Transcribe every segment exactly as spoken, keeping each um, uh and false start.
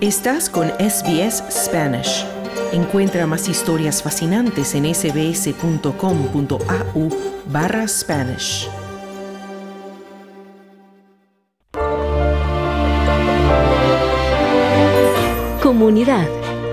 Estás con S B S Spanish. Encuentra más historias fascinantes en sbs.com.au barra Spanish. Comunidad.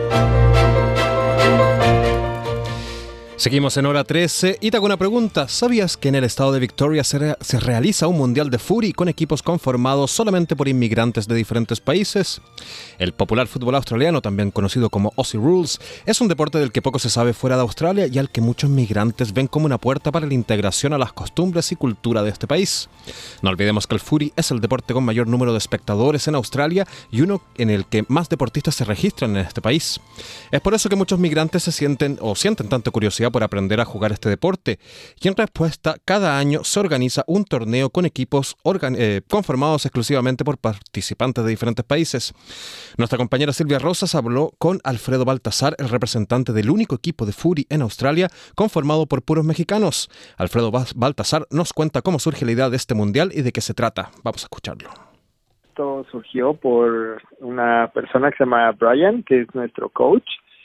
Seguimos en hora trece y te hago una pregunta. ¿Sabías que en el estado de Victoria se, re- se realiza un mundial de footy con equipos conformados solamente por inmigrantes de diferentes países? El popular fútbol australiano, también conocido como Aussie Rules, es un deporte del que poco se sabe fuera de Australia y al que muchos migrantes ven como una puerta para la integración a las costumbres y cultura de este país. No olvidemos que el footy es el deporte con mayor número de espectadores en Australia y uno en el que más deportistas se registran en este país. Es por eso que muchos migrantes se sienten o sienten tanta curiosidad por aprender a jugar este deporte, y en respuesta cada año se organiza un torneo con equipos organ- eh, conformados exclusivamente por participantes de diferentes países. Nuestra compañera Silvia Rosas habló con Alfredo Baltasar, el representante del único equipo de footy en Australia conformado por puros mexicanos. Alfredo Baltasar nos cuenta cómo surge la idea de este mundial y de qué se trata. Vamos a escucharlo. Esto surgió por una persona que se llama Brian, que es nuestro coach.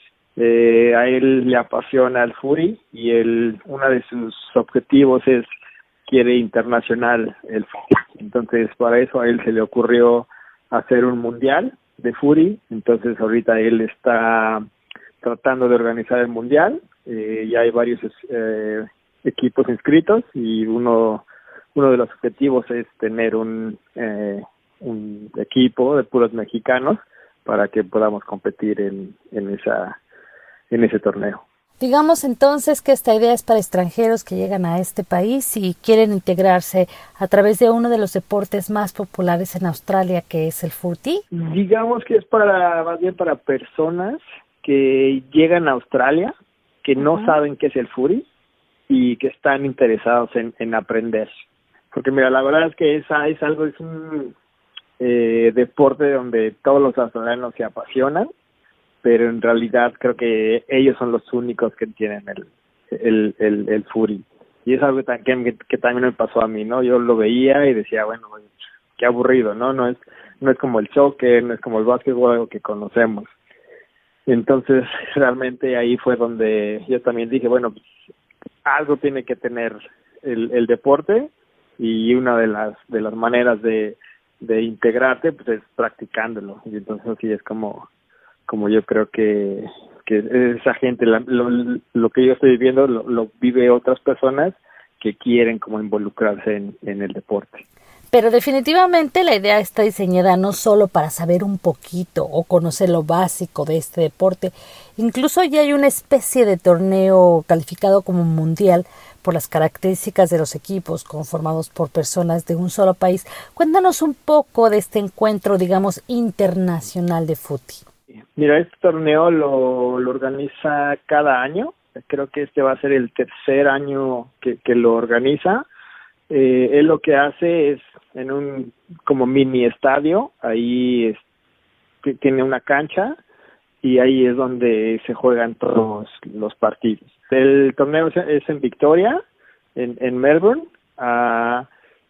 Eh, a él le apasiona el footy y él, uno de sus objetivos es quiere internacional el footy. Entonces, para eso a él se le ocurrió hacer un mundial de footy. Entonces, ahorita él está tratando de organizar el mundial. Eh, ya hay varios eh, equipos inscritos y uno uno de los objetivos es tener un eh, un equipo de puros mexicanos para que podamos competir en en esa en ese torneo. Digamos entonces que esta idea es para extranjeros que llegan a este país y quieren integrarse a través de uno de los deportes más populares en Australia, que es el footy. Digamos que es para más bien para personas que llegan a Australia, que no uh-huh. saben qué es el footy y que están interesados en, en aprender. Porque mira, la verdad es que esa es algo, es un eh, deporte donde todos los australianos se apasionan, pero en realidad creo que ellos son los únicos que tienen el el el, el footy. Y es algo que, que, que también me pasó a mí, ¿no? Yo lo veía y decía, bueno, qué aburrido, ¿no? No es no es como el soccer, no es como el básquetbol, algo que conocemos. Entonces, realmente ahí fue donde yo también dije, bueno, pues, algo tiene que tener el, el deporte, y una de las de las maneras de, de integrarte pues es practicándolo. Y entonces así es como como yo creo que, que esa gente, la, lo, lo que yo estoy viviendo, lo, lo vive otras personas que quieren como involucrarse en, en el deporte. Pero definitivamente la idea está diseñada no solo para saber un poquito o conocer lo básico de este deporte, incluso ya hay una especie de torneo calificado como mundial por las características de los equipos conformados por personas de un solo país. Cuéntanos un poco de este encuentro, digamos, internacional de footy. Mira, este torneo lo, lo organiza cada año. Creo que este va a ser el tercer año que, que lo organiza. Eh, él lo que hace es en un como mini estadio, ahí es, que tiene una cancha y ahí es donde se juegan todos los partidos. El torneo es en Victoria, en, en Melbourne, uh,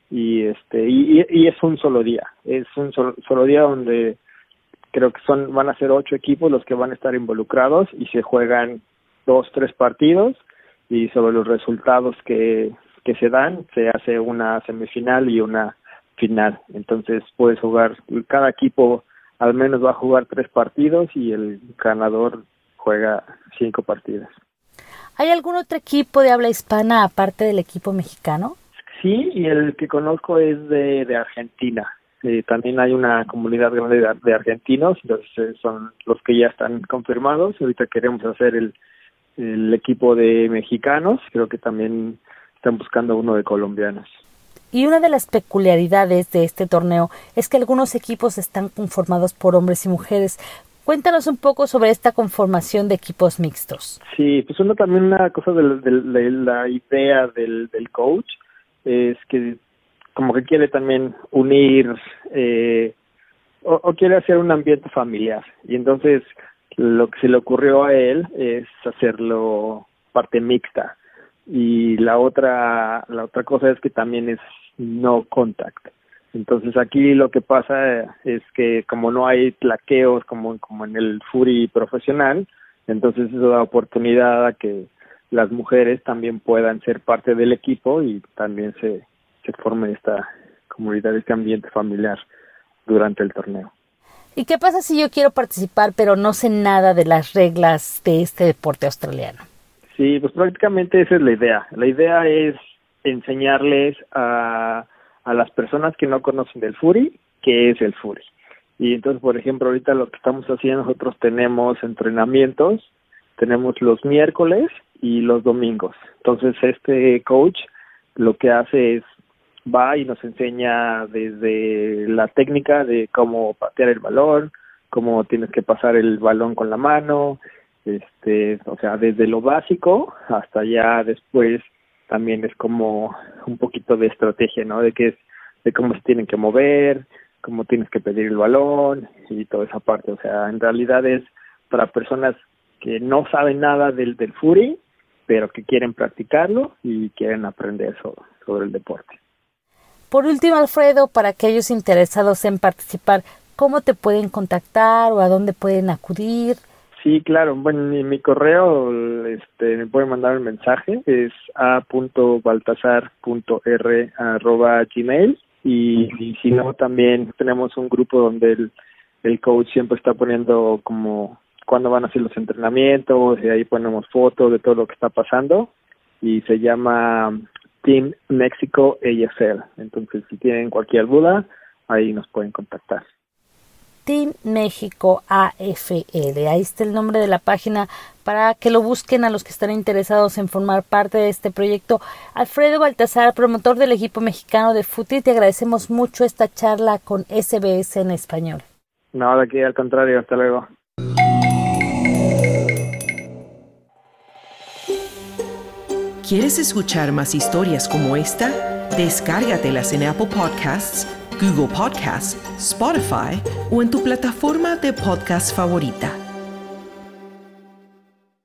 y este y, y es un solo día. Es un solo, solo día donde creo que son van a ser ocho equipos los que van a estar involucrados y se juegan dos, tres partidos y sobre los resultados que, que se dan se hace una semifinal y una final. Entonces puedes jugar, cada equipo al menos va a jugar tres partidos y el ganador juega cinco partidos. ¿Hay algún otro equipo de habla hispana aparte del equipo mexicano? Sí, y el que conozco es de, de Argentina. Eh, también hay una comunidad grande de, de argentinos, entonces eh, son los que ya están confirmados. Ahorita queremos hacer el, el equipo de mexicanos, creo que también están buscando uno de colombianos. Y una de las peculiaridades de este torneo es que algunos equipos están conformados por hombres y mujeres. Cuéntanos un poco sobre esta conformación de equipos mixtos. Sí, pues una también una cosa de, de, de la idea del, del coach es que como que quiere también unir eh, o, o quiere hacer un ambiente familiar, y entonces lo que se le ocurrió a él es hacerlo parte mixta, y la otra la otra cosa es que también es no contact, Entonces aquí lo que pasa es que como no hay tlaqueos como, como en el fútbol profesional, entonces eso da oportunidad a que las mujeres también puedan ser parte del equipo y también se, se forme esta comunidad, este ambiente familiar durante el torneo. ¿Y qué pasa si yo quiero participar pero no sé nada de las reglas de este deporte australiano? Sí, pues prácticamente esa es la idea. La idea es enseñarles a, a las personas que no conocen del fútbol qué es el fútbol. Y entonces, por ejemplo, ahorita lo que estamos haciendo, nosotros tenemos entrenamientos, tenemos los miércoles y los domingos. Entonces, este coach lo que hace es va y nos enseña desde la técnica de cómo patear el balón, cómo tienes que pasar el balón con la mano, este, o sea, desde lo básico hasta ya después también es como un poquito de estrategia, ¿no? De qué es, de cómo se tienen que mover, cómo tienes que pedir el balón y toda esa parte. O sea, en realidad es para personas que no saben nada del, del fútbol, pero que quieren practicarlo y quieren aprender sobre, sobre el deporte. Por último, Alfredo, para aquellos interesados en participar, ¿cómo te pueden contactar o a dónde pueden acudir? Sí, claro. Bueno, mi, mi correo, este, me pueden mandar un mensaje, es a punto baltasar punto r arroba gmail y, y si no, también tenemos un grupo donde el, el coach siempre está poniendo como cuándo van a hacer los entrenamientos y ahí ponemos fotos de todo lo que está pasando y se llama Team Mexico A F L. Entonces, si tienen cualquier duda, ahí nos pueden contactar. Team México A F L. Ahí está el nombre de la página para que lo busquen a los que están interesados en formar parte de este proyecto. Alfredo Baltasar, promotor del equipo mexicano de fútbol, te agradecemos mucho esta charla con S B S en español. No, de aquí al contrario, hasta luego. ¿Quieres escuchar más historias como esta? Descárgatelas en Apple Podcasts, Google Podcasts, Spotify o en tu plataforma de podcast favorita.